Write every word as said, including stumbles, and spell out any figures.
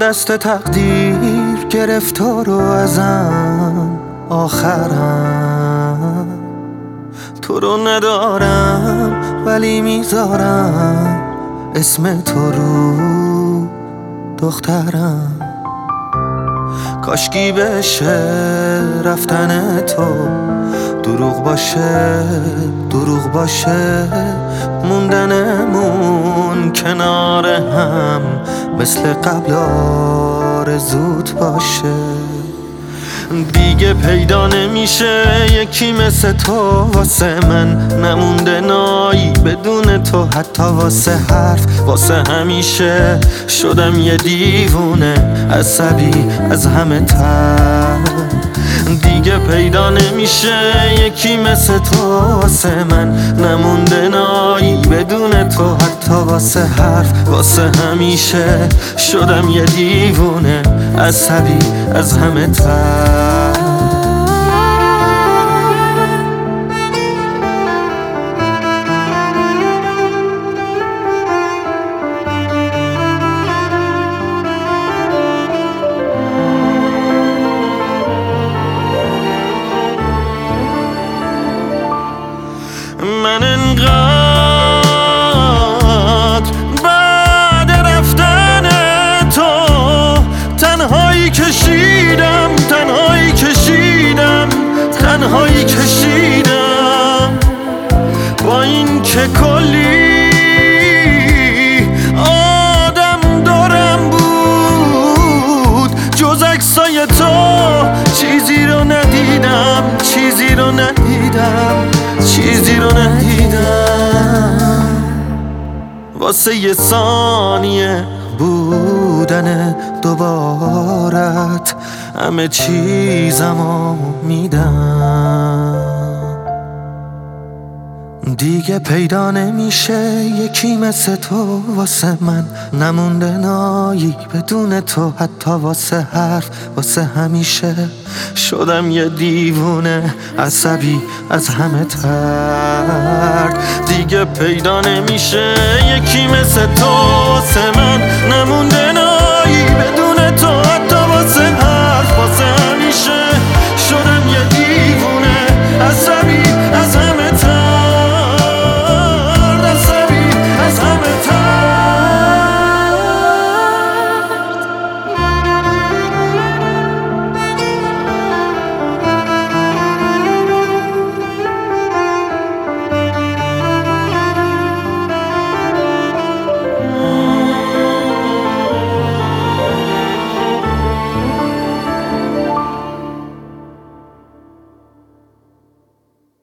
دست تقدیر گرفتار و ازم آخرم. تو رو ندارم ولی میذارم اسم تو رو دخترم. کاشکی بشه رفتن تو دروغ باشه، دروغ باشه موندنمون کنار هم مثل قبل آرزوت باشه. دیگه پیدا نمیشه یکی مثل تو واسه من، نمونده نایی بدون تو حتی واسه حرف، واسه همیشه شدم یه دیوونه عصبی از همه تر. دیگه پیدا نمیشه یکی مثل تو واسه من، نمونده نایی بدون تو حتی واسه حرف، واسه همیشه شدم یه دیوونه عصبی از همه تر. من انقدر بعد رفتن تو تنهایی کشیدم، تنهایی کشیدم، تنهایی کشیدم. با این که کلی آدم دارم بود جز عکسای تو چیزی رو ندیدم، چیزی رو ندیدم، چیزی رو ندیدم. واسه یه ثانیه بودن دوبارت همه چیزمو میدم. دیگه پیدا نمیشه یکی مثل تو واسه من، نمونده نایی بدون تو حتی واسه حرف، واسه همیشه شدم یه دیوونه عصبی از همه تر. دیگه پیدا نمیشه یکی مثل تو واسه من،